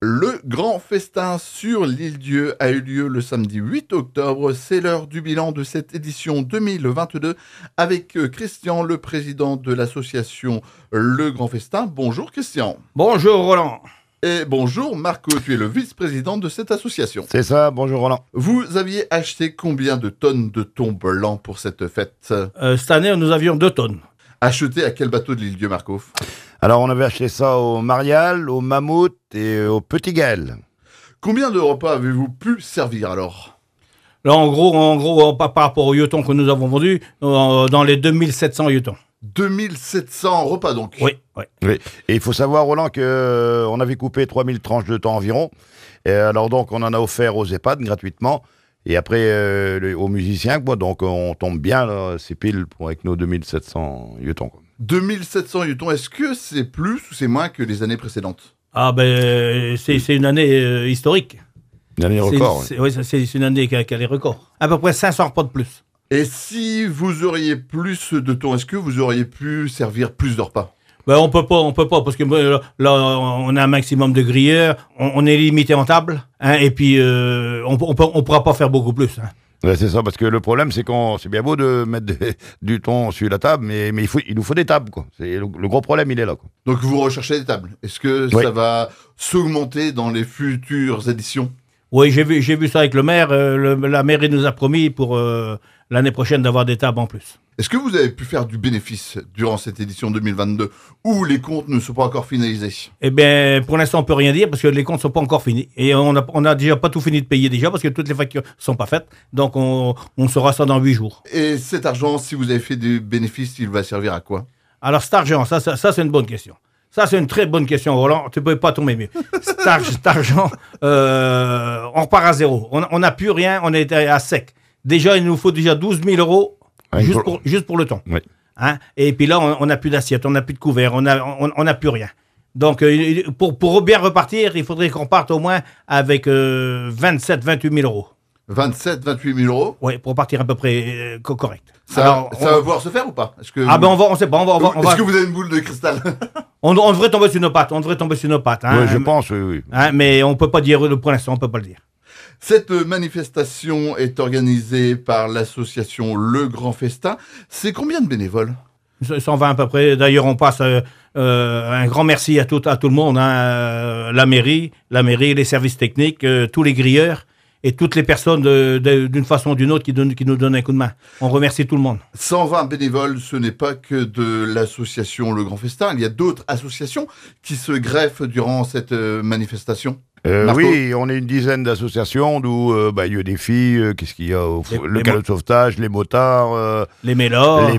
Le grand festin sur l'île-Dieu a eu lieu le samedi 8 octobre. C'est l'heure du bilan de cette édition 2022 avec Christian, le président de l'association Le Grand Festin. Bonjour Christian. Bonjour Roland. Et bonjour Marco, tu es le vice-président de cette association. C'est ça, bonjour Roland. Vous aviez acheté combien de tonnes de thon blanc pour cette fête? Cette année, nous avions 2 tonnes. Acheté à quel bateau de l'île-Dieu, Marco? Alors on avait acheté ça au Marial, au Mammouth et au Petit Gaël. Combien de repas avez-vous pu servir alors? Là, en gros, par rapport aux yotons que nous avons vendus, dans les 2700 yotons. 2700 repas donc. Oui. Oui. Et il faut savoir Roland que on avait coupé 3000 tranches de thon environ. Et alors donc on en a offert aux EHPAD gratuitement. Et après aux musiciens, quoi. Donc on tombe bien, là, c'est pile avec nos 2700 yotons. Quoi. 2700 yotons, est-ce que c'est plus ou c'est moins que les années précédentes? Ah ben, c'est une année historique. Une année record. C'est une année qui a les records. À peu près 500 repas de plus. Et si vous auriez plus de thon, est-ce que vous auriez pu servir plus de repas? Ben, on peut pas, parce que là, on a un maximum de grilleurs, on est limité en table, hein, et puis on pourra pas faire beaucoup plus. Hein. Ouais, c'est ça, parce que le problème, c'est c'est bien beau de mettre du thon sur la table, mais il nous faut des tables, quoi. Le gros problème, il est là, quoi. Donc vous recherchez des tables. Est-ce que ça va s'augmenter dans les futures éditions? Oui, j'ai vu ça avec le maire. La mairie nous a promis pour l'année prochaine d'avoir des tables en plus. Est-ce que vous avez pu faire du bénéfice durant cette édition 2022 où les comptes ne sont pas encore finalisés? Eh bien, pour l'instant, on peut rien dire parce que les comptes sont pas encore finis. Et on a déjà pas tout fini de payer déjà parce que toutes les factures sont pas faites. Donc, on saura ça dans 8 jours. Et cet argent, si vous avez fait des bénéfices, il va servir à quoi? Alors, cet argent, ça c'est une bonne question. Ça, c'est une très bonne question, Roland. Tu peux pas tomber mieux. Cet argent, on repart à zéro. On n'a plus rien, on est à sec. Déjà, il nous faut déjà 12 000 euros juste pour le thon. Oui. Hein? Et puis là, on n'a plus d'assiette, on n'a plus de couvert, on n'a plus rien. Donc, pour bien repartir, il faudrait qu'on parte au moins avec 27 28 000 euros. 27 28 000 euros? Oui, pour partir à peu près correct. Ça va pouvoir se faire ou pas? On sait pas. Est-ce que vous avez une boule de cristal? on devrait tomber sur nos pattes. Hein, oui, je pense, oui. Hein, mais on peut pas dire, pour l'instant, on peut pas le dire. Cette manifestation est organisée par l'association Le Grand Festin. C'est combien de bénévoles? 120 à peu près. D'ailleurs, on passe un grand merci à tout le monde. Hein, la mairie, les services techniques, tous les grilleurs et toutes les personnes d'une façon ou d'une autre qui nous donnent un coup de main. On remercie tout le monde. 120 bénévoles, ce n'est pas que de l'association Le Grand Festin. Il y a d'autres associations qui se greffent durant cette manifestation. Oui, on est une dizaine d'associations d'où il y a des filles, qu'est-ce qu'il y a le canot de sauvetage, les motards, les mélas,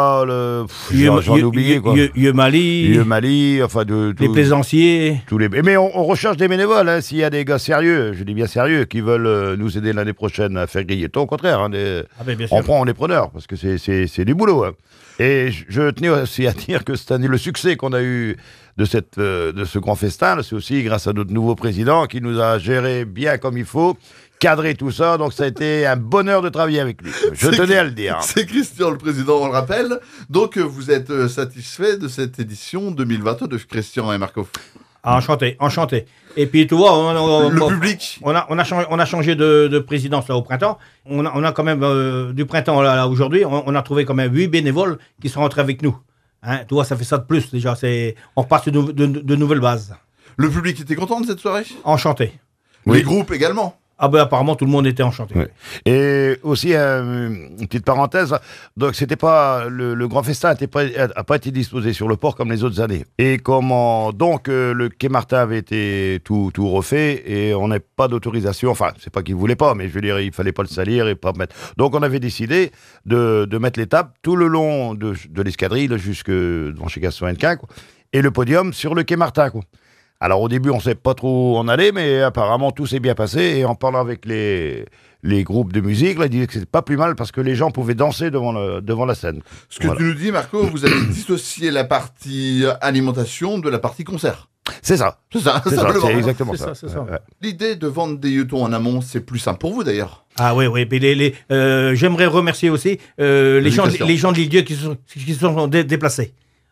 j'en ai oublié quoi. Mali, enfin les plaisanciers. Mais on recherche des bénévoles, hein, s'il y a des gars sérieux, je dis bien sérieux, qui veulent nous aider l'année prochaine à faire griller. Au contraire, hein, on est preneurs parce que c'est du boulot. Hein. Et je tenais aussi à dire que cette année, le succès qu'on a eu de ce grand festin, c'est aussi grâce à notre nouveau président qui nous a géré bien comme il faut, cadré tout ça. Donc ça a été un bonheur de travailler avec lui. Je tenais à le dire. C'est Christian, le président, on le rappelle. Donc vous êtes satisfait de cette édition 2022 de Christian et Marco? Enchanté. Et puis, tu vois, le public. On a changé de présidence là au printemps. On a quand même, du printemps là aujourd'hui, on a trouvé quand même 8 bénévoles qui sont rentrés avec nous. Hein, tu vois, ça fait ça de plus déjà. On repart de nouvelles bases. Le public était content de cette soirée? Enchanté. Les groupes également? Ah ben apparemment tout le monde était enchanté. Oui. Et aussi une petite parenthèse, donc c'était pas le grand festin a pas été disposé sur le port comme les autres années. Et donc le quai Martin avait été tout refait et on n'a pas d'autorisation. Enfin c'est pas qu'ils voulaient pas, mais je veux dire il fallait pas le salir et pas mettre. Donc on avait décidé de mettre les tables tout le long de l'escadrille jusque devant chez Gaston Hennequin et le podium sur le quai Martin quoi. Alors au début, on ne savait pas trop où on allait, mais apparemment tout s'est bien passé. Et en parlant avec les groupes de musique, là, ils disaient que c'était pas plus mal parce que les gens pouvaient danser devant la scène. Ce que tu nous dis, Marco, vous avez dissocié la partie alimentation de la partie concert. C'est ça. C'est exactement ça. Ouais. L'idée de vendre des yotons en amont, c'est plus simple pour vous d'ailleurs. Ah oui. J'aimerais remercier aussi les gens de l'île-Dieu qui se sont déplacés.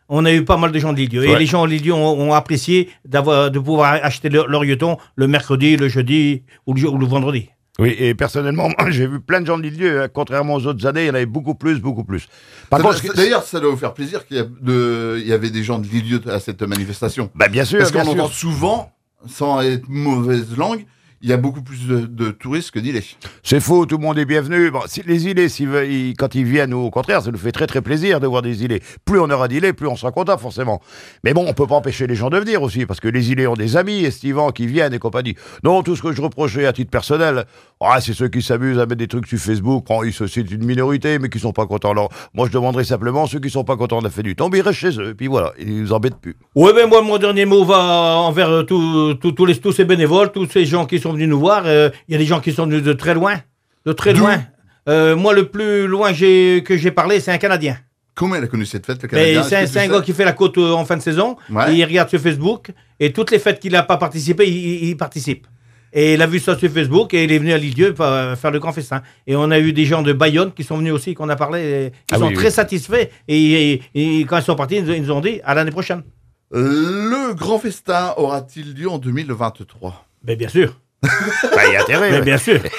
on a eu pas mal de gens de l'Île-Dieu. Et Ouais. les gens de l'Île-Dieu ont apprécié de pouvoir acheter leur yeuton le mercredi, le jeudi ou le vendredi. Oui, et personnellement, j'ai vu plein de gens de l'Île-Dieu, hein. Contrairement aux autres années, il y en avait beaucoup plus, beaucoup plus. Par contre, D'ailleurs, ça doit vous faire plaisir il y avait des gens de l'Île-Dieu à cette manifestation. bah, bien sûr, Parce bien qu'on sûr. entend souvent, sans être mauvaise langue, il y a beaucoup plus de touristes que d'îlets. C'est faux, tout le monde est bienvenu. Bon, les îlets, quand ils viennent, au contraire, ça nous fait très très plaisir de voir des îlets. Plus on aura d'îlets, plus on sera content, forcément. Mais bon, on peut pas empêcher les gens de venir aussi, parce que les îlets ont des amis estivants qui viennent et compagnie. Non, tout ce que je reprochais à titre personnel, c'est ceux qui s'amusent à mettre des trucs sur Facebook. C'est une minorité, mais qui sont pas contents. Alors, moi, je demanderais simplement, ceux qui sont pas contents de la fête du temps, ils restent chez eux, et puis voilà, ils nous embêtent plus. Oui, ben moi, mon dernier mot va envers tous ces bénévoles, tous ces gens qui sont venus nous voir. Il y a des gens qui sont venus de très loin. De très D'où? loin. Moi, le plus loin que j'ai parlé, c'est un Canadien. Comment elle a connu cette fête, le Mais Canadien? c'est un gars qui fait la côte en fin de saison. Ouais. Il regarde sur Facebook. Et toutes les fêtes qu'il n'a pas participé, il participe. Et il a vu ça sur Facebook et il est venu à l'Île-Dieu faire le grand festin. Et on a eu des gens de Bayonne qui sont venus aussi, qu'on a parlé. Et ils sont très satisfaits. Et quand ils sont partis, ils nous ont dit à l'année prochaine. Le grand festin aura-t-il lieu en 2023? Mais bien sûr. Bah, il y a intérêt. Mais ouais. bien sûr.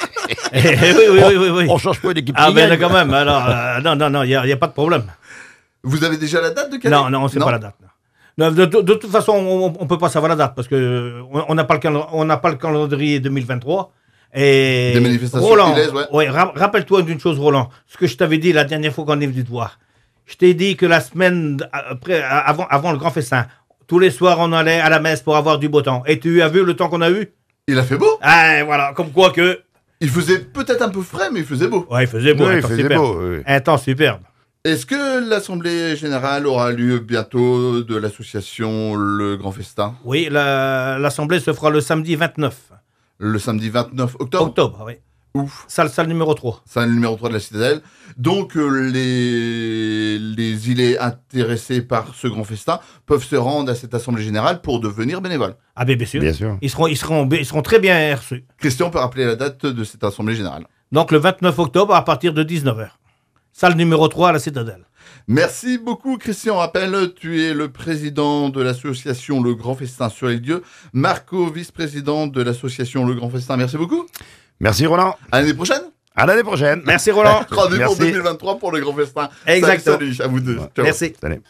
oui. On change pas d'équipe. Ah qui ben gagne. quand même. Alors, non, il n'y a pas de problème. Vous avez déjà la date de quelle année? Non, on ne sait pas la date. Non, de toute façon, on ne peut pas savoir la date parce qu'on n'a pas le calendrier 2023. Et Des manifestations Roland, qui laissent, ouais. rappelle-toi d'une chose, Roland. Ce que je t'avais dit la dernière fois qu'on est venu te voir. Je t'ai dit que la semaine avant le grand festin, tous les soirs, on allait à la messe pour avoir du beau temps. Et tu as vu le temps qu'on a eu? Il a fait beau? Ah, voilà, comme quoi que... Il faisait peut-être un peu frais, mais il faisait beau. Ouais, il faisait beau, Oui, un il temps faisait superbe. beau, oui. Un temps superbe. Est-ce que l'Assemblée Générale aura lieu bientôt de l'association Le Grand Festin? Oui, l'assemblée se fera le samedi 29 Le samedi 29 octobre? octobre, oui. Ouf. Salle numéro 3. C'est le numéro 3 de la Citadelle. Donc, les îlets intéressés par ce grand festin peuvent se rendre à cette Assemblée Générale pour devenir bénévoles. Ah bien sûr. Bien sûr. Ils seront très bien reçus. Christian peut rappeler la date de cette Assemblée Générale. Donc le 29 octobre à partir de 19h. Salle numéro 3 à la Citadelle. Merci beaucoup, Christian. Rappelle, tu es le président de l'association Le Grand Festin sur l'Île-Dieu. Marco, vice-président de l'association Le Grand Festin. Merci beaucoup. Merci Roland. À l'année prochaine. À l'année prochaine. Merci Roland. Rendez-vous en Merci. 2023 pour Le Grand Festin. Exactement. Salut à vous deux. Ouais. Ciao. Merci. Salut.